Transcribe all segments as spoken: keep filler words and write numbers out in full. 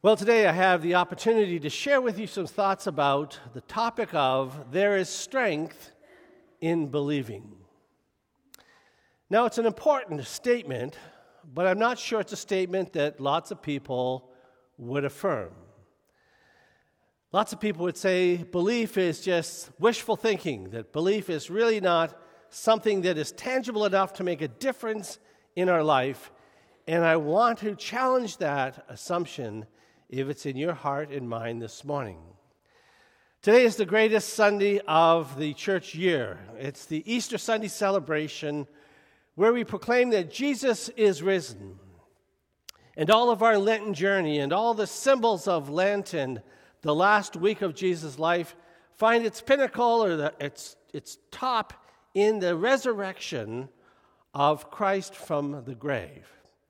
Well, today I have the opportunity to share with you some thoughts about the topic of there is strength in believing. Now, it's an important statement, but I'm not sure it's a statement that lots of people would affirm. Lots of people would say belief is just wishful thinking, that belief is really not something that is tangible enough to make a difference in our life, and I want to challenge that assumption if it's in your heart and mind this morning. Today is the greatest Sunday of the church year. It's the Easter Sunday celebration where we proclaim that Jesus is risen. And all of our Lenten journey and all the symbols of Lent and the last week of Jesus' life find its pinnacle or the, its, its top in the resurrection of Christ from the grave.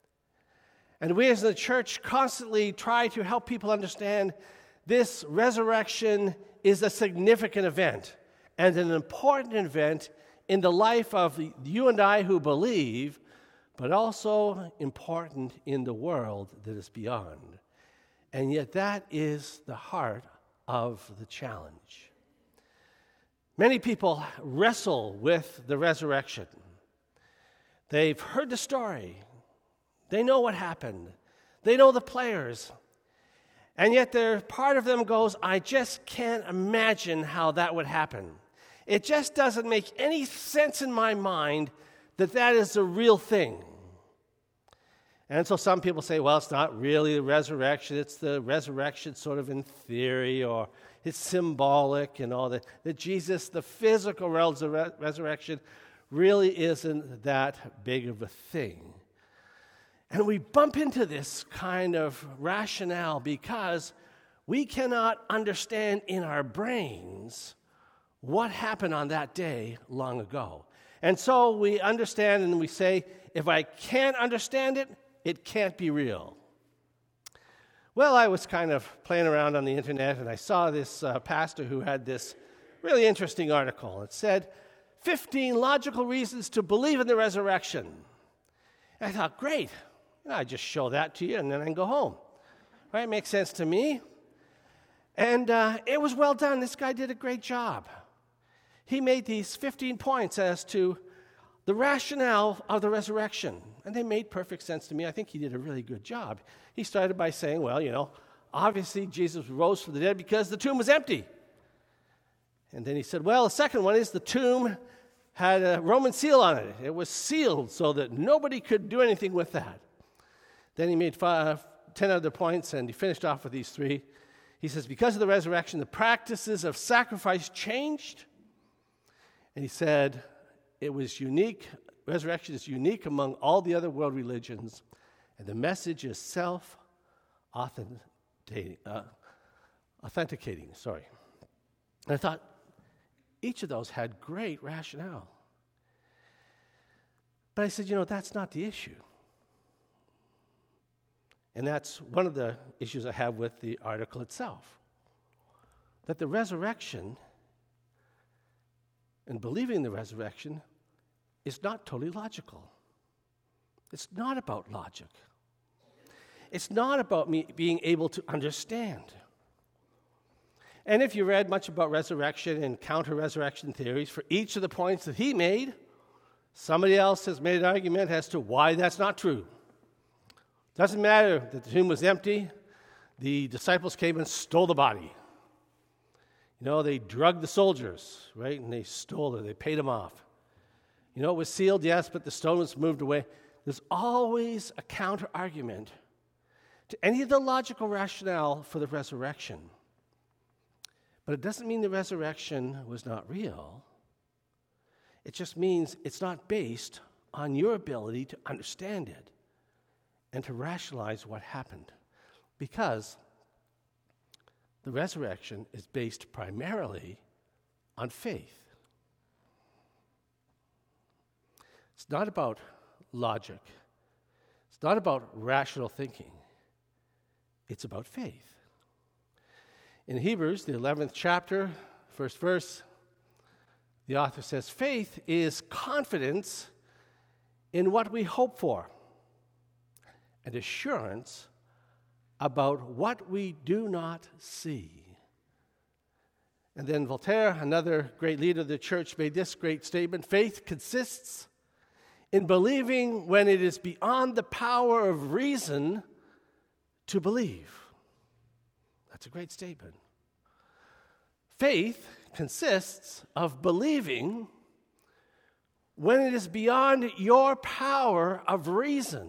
And we as the church constantly try to help people understand this resurrection is a significant event and an important event in the life of you and I who believe, but also important in the world that is beyond. And yet that is the heart of the challenge. Many people wrestle with the resurrection. They've heard the story. They know what happened. They know the players. And yet there, part of them goes, I just can't imagine how that would happen. It just doesn't make any sense in my mind that that is a real thing. And so some people say, well, it's not really the resurrection. It's the resurrection sort of in theory, or it's symbolic and all that. That Jesus, the physical resur- resurrection, really isn't that big of a thing. And we bump into this kind of rationale because we cannot understand in our brains what happened on that day long ago. And so we understand and we say, if I can't understand it, it can't be real. Well, I was kind of playing around on the internet and I saw this uh, pastor who had this really interesting article. It said, fifteen logical reasons to believe in the resurrection. And I thought, great. I just show that to you, and then I can go home. Right? Makes sense to me. And uh, it was well done. This guy did a great job. He made these fifteen points as to the rationale of the resurrection, and they made perfect sense to me. I think he did a really good job. He started by saying, well, you know, obviously Jesus rose from the dead because the tomb was empty. And then he said, well, the second one is the tomb had a Roman seal on it. It was sealed so that nobody could do anything with that. Then he made five, ten other points, and he finished off with these three. He says, because of the resurrection, the practices of sacrifice changed. And he said, it was unique. Resurrection is unique among all the other world religions. And the message is self-authenticating. Uh, authenticating, sorry. And I thought, each of those had great rationale. But I said, you know, that's not the issue. And that's one of the issues I have with the article itself. That the resurrection and believing the resurrection is not totally logical. It's not about logic. It's not about me being able to understand. And if you read much about resurrection and counter-resurrection theories, for each of the points that he made, somebody else has made an argument as to why that's not true. Doesn't matter that the tomb was empty. The disciples came and stole the body. You know, they drugged the soldiers, right? And they stole it. They paid them off. You know, it was sealed, yes, but the stone was moved away. There's always a counter-argument to any of the logical rationale for the resurrection. But it doesn't mean the resurrection was not real. It just means it's not based on your ability to understand it and to rationalize what happened. Because the resurrection is based primarily on faith. It's not about logic. It's not about rational thinking. It's about faith. In Hebrews, the eleventh chapter, first verse, the author says, faith is confidence in what we hope for and assurance about what we do not see. And then Voltaire, another great leader of the church, made this great statement: faith consists in believing when it is beyond the power of reason to believe. That's a great statement. Faith consists of believing when it is beyond your power of reason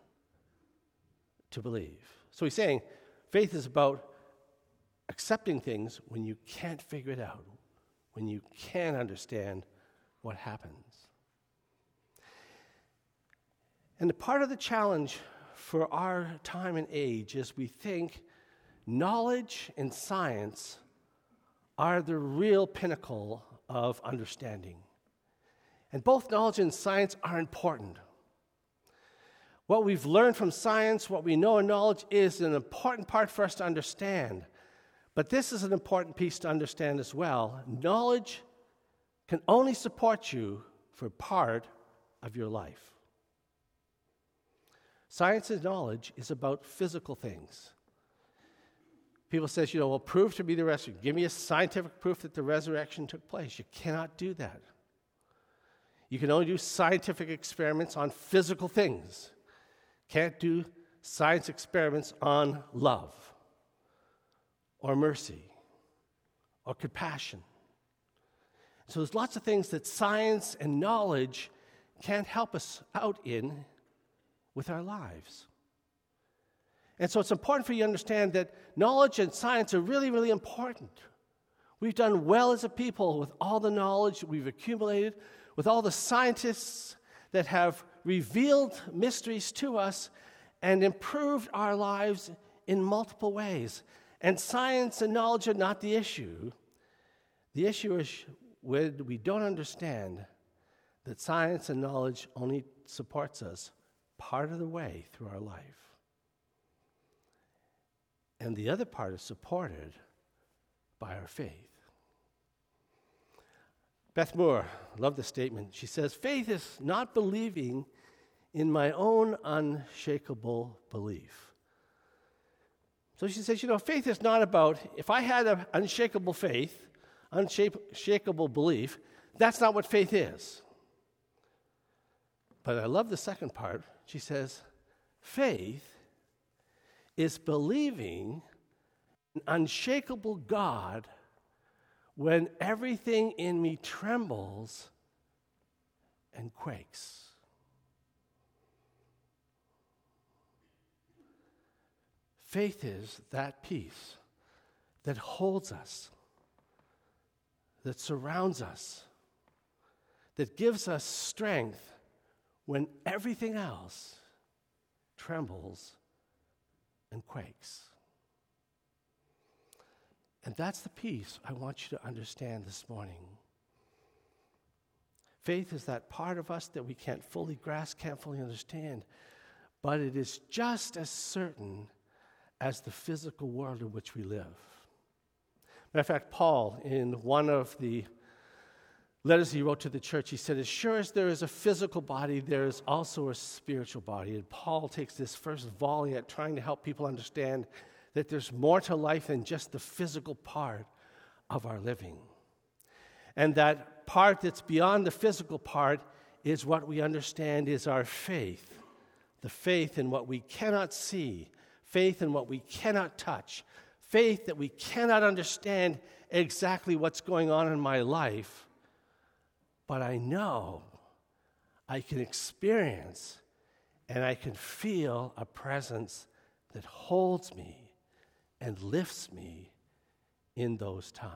to believe. So he's saying faith is about accepting things when you can't figure it out, when you can't understand what happens. And the part of the challenge for our time and age is we think knowledge and science are the real pinnacle of understanding. And both knowledge and science are important. What we've learned from science, what we know in knowledge, is an important part for us to understand. But this is an important piece to understand as well. Knowledge can only support you for part of your life. Science and knowledge is about physical things. People say, you know, well, prove to me the resurrection. Give me a scientific proof that the resurrection took place. You cannot do that. You can only do scientific experiments on physical things. Can't do science experiments on love or mercy or compassion. So there's lots of things that science and knowledge can't help us out in with our lives. And so it's important for you to understand that knowledge and science are really, really important. We've done well as a people with all the knowledge that we've accumulated, with all the scientists that have revealed mysteries to us and improved our lives in multiple ways. And science and knowledge are not the issue. The issue is when we don't understand that science and knowledge only supports us part of the way through our life. And the other part is supported by our faith. Beth Moore, I love this statement. She says, faith is not believing in my own unshakable belief. So she says, you know, faith is not about, if I had an unshakable faith, unshakable belief, that's not what faith is. But I love the second part. She says, faith is believing an unshakable God when everything in me trembles and quakes. Faith is that peace that holds us, that surrounds us, that gives us strength when everything else trembles and quakes. And that's the piece I want you to understand this morning. Faith is that part of us that we can't fully grasp, can't fully understand, but it is just as certain as the physical world in which we live. Matter of fact, Paul, in one of the letters he wrote to the church, he said, as sure as there is a physical body, there is also a spiritual body. And Paul takes this first volley at trying to help people understand that there's more to life than just the physical part of our living. And that part that's beyond the physical part is what we understand is our faith. The faith in what we cannot see, faith in what we cannot touch, faith that we cannot understand exactly what's going on in my life, but I know I can experience and I can feel a presence that holds me and lifts me in those times.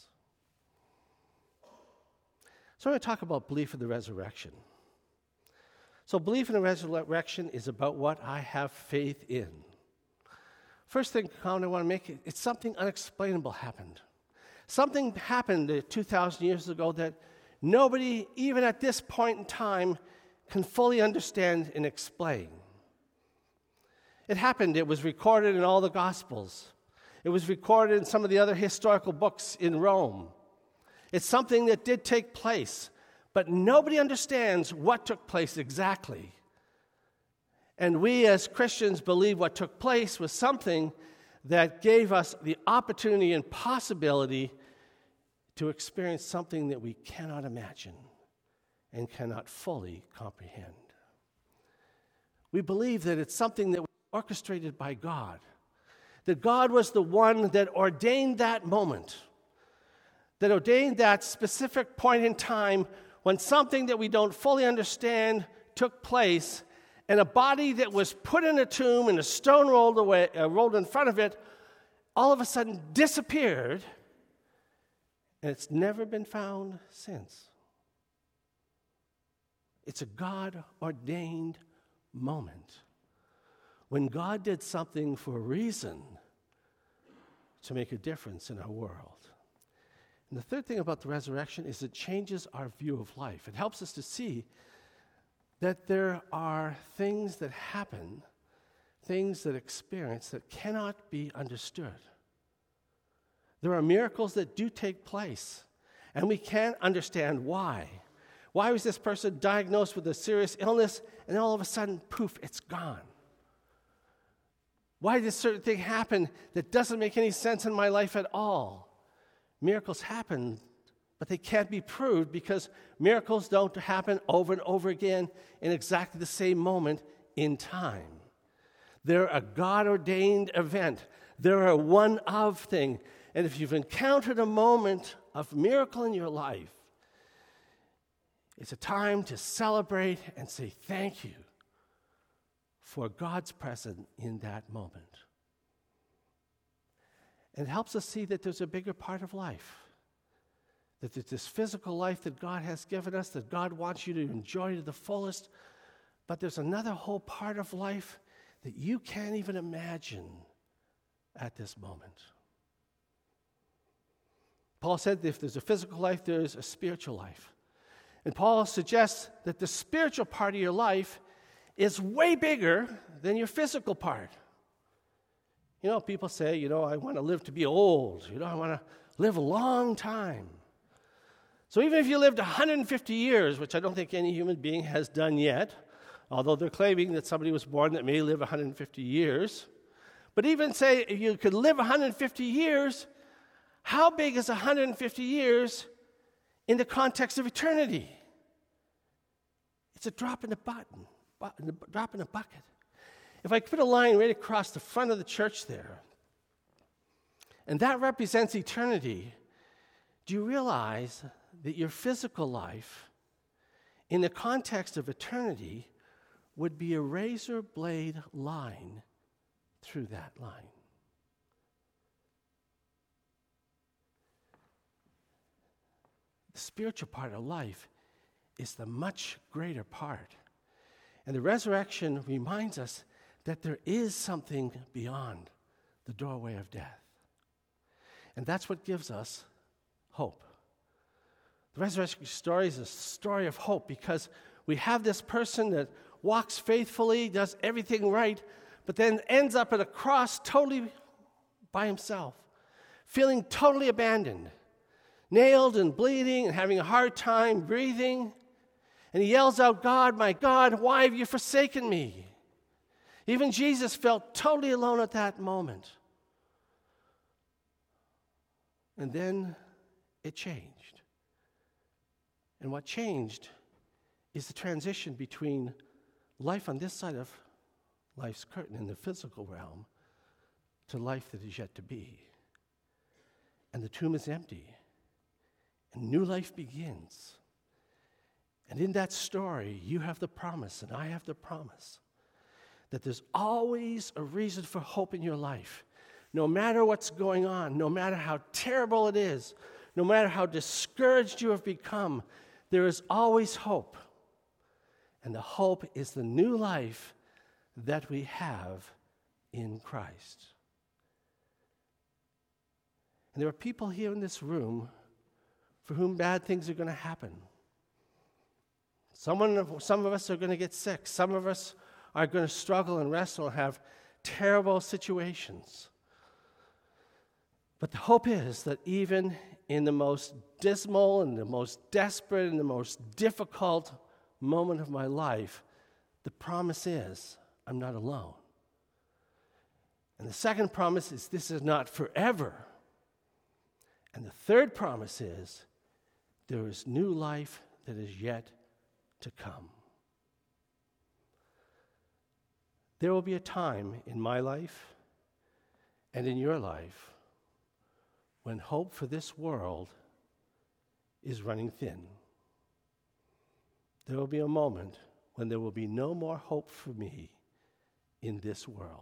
So I'm going to talk about belief in the resurrection. So belief in the resurrection is about what I have faith in. First thing comment I want to make, it's something unexplainable happened. Something happened two thousand years ago that nobody, even at this point in time, can fully understand and explain. It happened. It was recorded in all the Gospels. It was recorded in some of the other historical books in Rome. It's something that did take place, but nobody understands what took place exactly. And we as Christians believe what took place was something that gave us the opportunity and possibility to experience something that we cannot imagine and cannot fully comprehend. We believe that it's something that was orchestrated by God, that God was the one that ordained that moment, that ordained that specific point in time when something that we don't fully understand took place, and a body that was put in a tomb and a stone rolled away, uh, rolled in front of it, all of a sudden disappeared, and it's never been found since. It's a God-ordained moment when God did something for a reason to make a difference in our world. And the third thing about the resurrection is it changes our view of life. It helps us to see that there are things that happen, things that experience that cannot be understood. There are miracles that do take place, and we can't understand why. Why was this person diagnosed with a serious illness, and all of a sudden, poof, it's gone? Why did a certain thing happen that doesn't make any sense in my life at all? Miracles happen, but they can't be proved because miracles don't happen over and over again in exactly the same moment in time. They're a God-ordained event. They're a one-of thing. And if you've encountered a moment of miracle in your life, it's a time to celebrate and say thank you for God's presence in that moment. And it helps us see that there's a bigger part of life. That there's this physical life that God has given us, that God wants you to enjoy to the fullest. But there's another whole part of life that you can't even imagine at this moment. Paul said that if there's a physical life, there is a spiritual life. And Paul suggests that the spiritual part of your life is way bigger than your physical part. You know, people say, you know, I want to live to be old. You know, I want to live a long time. So even if you lived one hundred fifty years, which I don't think any human being has done yet, although they're claiming that somebody was born that may live one hundred fifty years, but even say if you could live one hundred fifty years, how big is one hundred fifty years in the context of eternity? It's a drop in the button, a drop in a bucket. If I put a line right across the front of the church there, and that represents eternity, do you realize that your physical life, in the context of eternity, would be a razor blade line through that line? The spiritual part of life is the much greater part. And the resurrection reminds us that there is something beyond the doorway of death. And that's what gives us hope. The resurrection story is a story of hope because we have this person that walks faithfully, does everything right, but then ends up at a cross totally by himself, feeling totally abandoned, nailed and bleeding and having a hard time breathing. And he yells out, God, my God, why have you forsaken me? Even Jesus felt totally alone at that moment. And then it changed. And what changed is the transition between life on this side of life's curtain in the physical realm to life that is yet to be. And the tomb is empty. And new life begins. And in that story, you have the promise, and I have the promise, that there's always a reason for hope in your life. No matter what's going on, no matter how terrible it is, no matter how discouraged you have become, there is always hope. And the hope is the new life that we have in Christ. And there are people here in this room for whom bad things are going to happen. Someone, some of us are going to get sick. Some of us are going to struggle and wrestle and have terrible situations. But the hope is that even in the most dismal and the most desperate and the most difficult moment of my life, the promise is I'm not alone. And the second promise is this is not forever. And the third promise is there is new life that is yet to come. There will be a time in my life and in your life when hope for this world is running thin. There will be a moment when there will be no more hope for me in this world.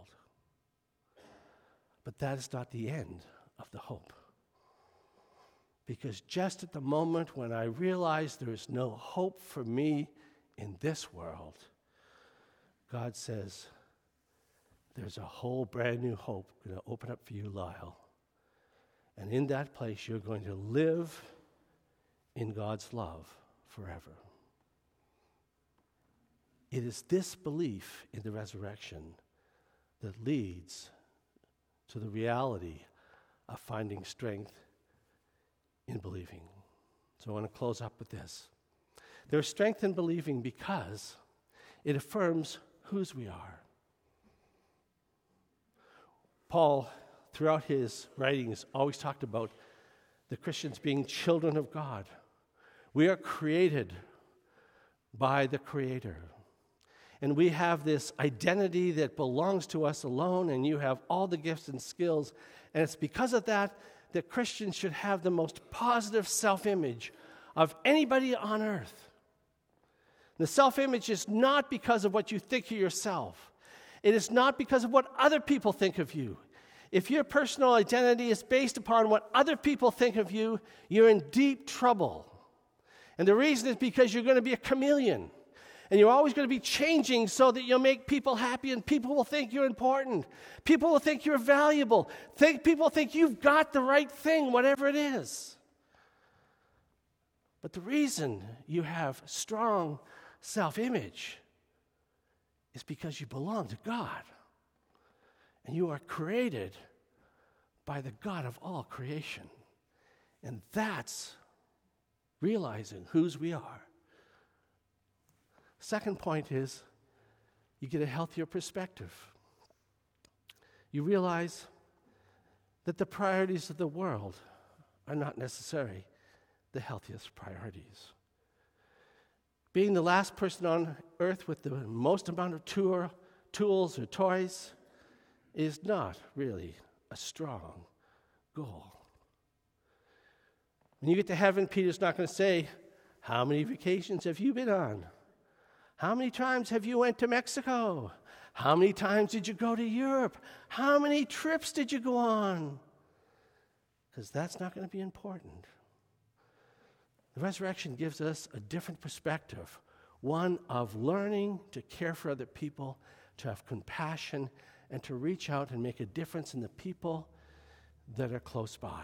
But that is not the end of the hope. Because just at the moment when I realize there is no hope for me in this world, God says, there's a whole brand new hope going to open up for you, Lyle. And in that place, you're going to live in God's love forever. It is this belief in the resurrection that leads to the reality of finding strength in believing. So I want to close up with this. There's strength in believing because it affirms whose we are. Paul, throughout his writings, always talked about the Christians being children of God. We are created by the Creator. And we have this identity that belongs to us alone, and you have all the gifts and skills. And it's because of that that Christians should have the most positive self-image of anybody on earth. The self-image is not because of what you think of yourself. It is not because of what other people think of you. If your personal identity is based upon what other people think of you, you're in deep trouble. And the reason is because you're going to be a chameleon. And you're always going to be changing so that you'll make people happy, and people will think you're important. People will think you're valuable. Think, people think you've got the right thing, whatever it is. But the reason you have strong self-image is because you belong to God. And you are created by the God of all creation. And that's realizing whose we are. Second point is you get a healthier perspective. You realize that the priorities of the world are not necessarily the healthiest priorities. Being the last person on earth with the most amount of tour, tools or toys is not really a strong goal. When you get to heaven, Peter's not going to say, how many vacations have you been on? How many times have you went to Mexico? How many times did you go to Europe? How many trips did you go on? Because that's not going to be important. The resurrection gives us a different perspective, one of learning to care for other people, to have compassion, and to reach out and make a difference in the people that are close by,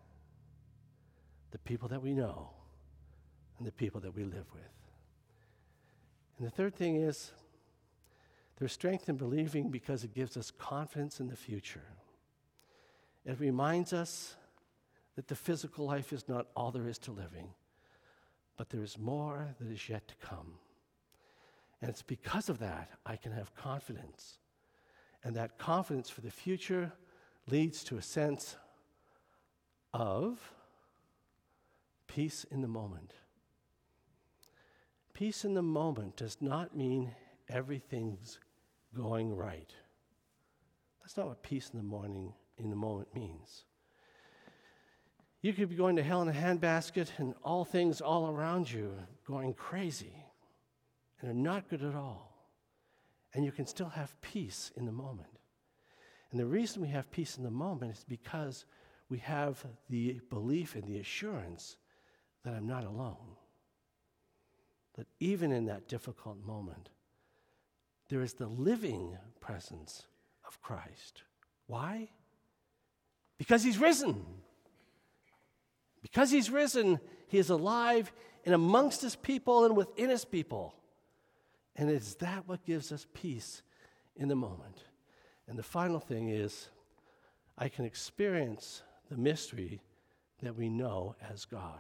the people that we know, and the people that we live with. And the third thing is, there's strength in believing because it gives us confidence in the future. It reminds us that the physical life is not all there is to living, but there is more that is yet to come. And it's because of that I can have confidence. And that confidence for the future leads to a sense of peace in the moment. Peace in the moment does not mean everything's going right. That's not what peace in the morning, in the moment means. You could be going to hell in a handbasket and all things all around you going crazy and are not good at all. And you can still have peace in the moment. And the reason we have peace in the moment is because we have the belief and the assurance that I'm not alone. That even in that difficult moment, there is the living presence of Christ. Why? Because he's risen. Because he's risen, he is alive and amongst his people and within his people. And it's that what gives us peace in the moment. And the final thing is, I can experience the mystery that we know as God.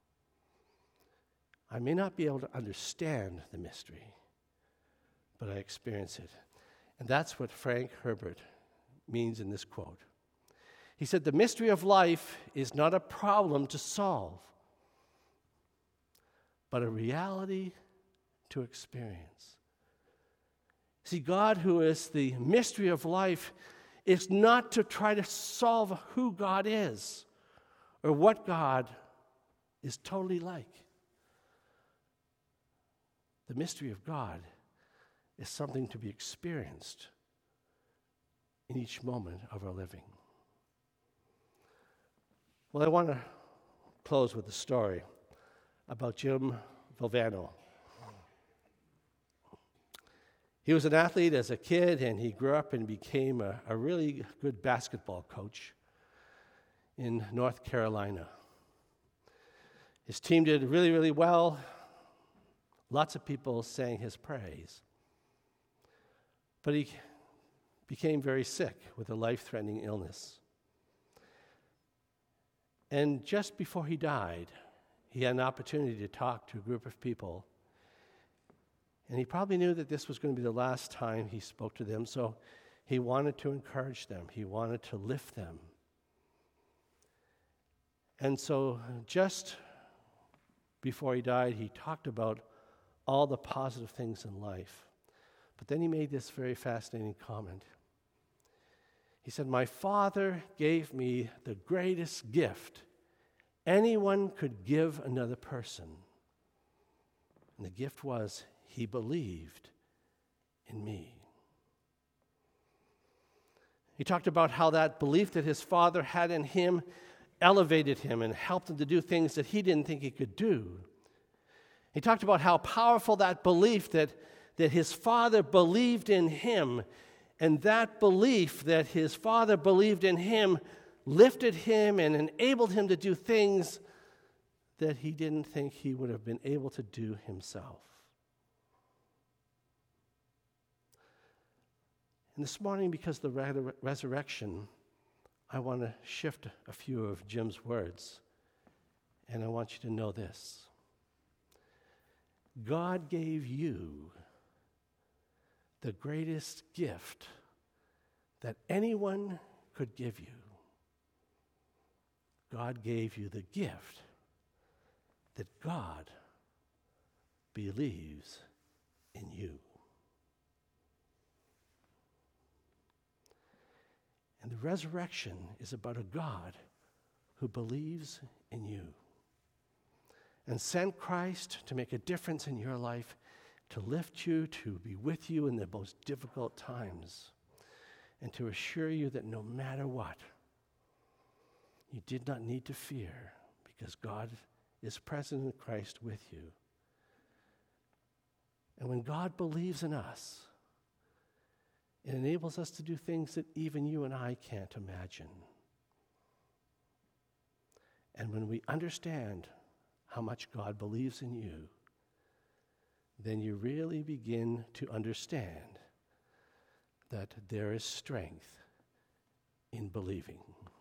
I may not be able to understand the mystery, but I experience it. And that's what Frank Herbert means in this quote. He said, "The mystery of life is not a problem to solve, but a reality to experience." See, God, who is the mystery of life, is not to try to solve who God is or what God is totally like. The mystery of God is something to be experienced in each moment of our living. Well, I want to close with a story about Jim Valvano. He was an athlete as a kid, and he grew up and became a, a really good basketball coach in North Carolina. His team did really, really well. Lots of people sang his praise. But he became very sick with a life-threatening illness. And just before he died, he had an opportunity to talk to a group of people. And he probably knew that this was going to be the last time he spoke to them, so he wanted to encourage them. He wanted to lift them. And so just before he died, he talked about all the positive things in life. But then he made this very fascinating comment. He said, "My father gave me the greatest gift anyone could give another person. And the gift was he believed in me." He talked about how that belief that his father had in him elevated him and helped him to do things that he didn't think he could do. He talked about how powerful that belief that, that his father believed in him, and that belief that his father believed in him lifted him and enabled him to do things that he didn't think he would have been able to do himself. And this morning, because of the re- resurrection, I want to shift a few of Jim's words, and I want you to know this. God gave you the greatest gift that anyone could give you. God gave you the gift that God believes in you. And the resurrection is about a God who believes in you and sent Christ to make a difference in your life, to lift you, to be with you in the most difficult times, and to assure you that no matter what, you did not need to fear, because God is present in Christ with you. And when God believes in us, it enables us to do things that even you and I can't imagine. And when we understand how much God believes in you, then you really begin to understand that there is strength in believing.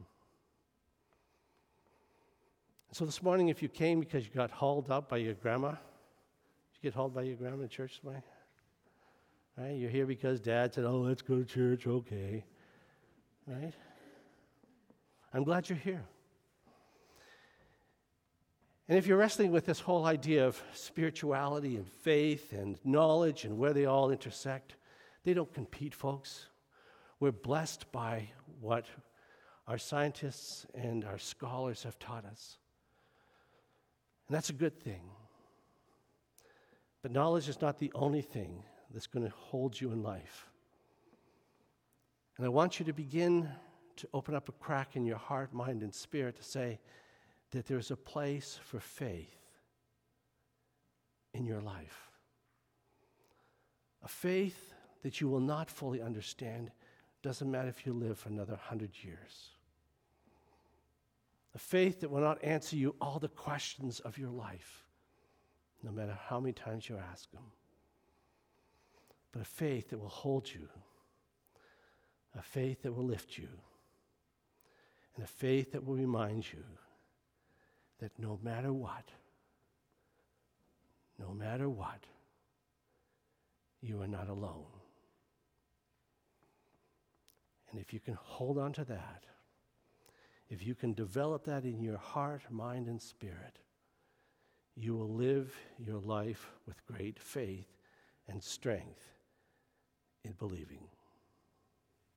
So this morning, if you came because you got hauled up by your grandma, did you get hauled by your grandma in church this morning? Right? You're here because Dad said, "Oh, let's go to church, okay." Right? I'm glad you're here. And if you're wrestling with this whole idea of spirituality and faith and knowledge and where they all intersect, they don't compete, folks. We're blessed by what our scientists and our scholars have taught us. And that's a good thing. But knowledge is not the only thing that's going to hold you in life. And I want you to begin to open up a crack in your heart, mind, and spirit to say that there's a place for faith in your life. A faith that you will not fully understand. Doesn't matter if you live for another hundred years. A faith that will not answer you all the questions of your life, no matter how many times you ask them. But a faith that will hold you. A faith that will lift you. And a faith that will remind you that no matter what, no matter what, you are not alone. And if you can hold on to that, if you can develop that in your heart, mind, and spirit, you will live your life with great faith and strength in believing.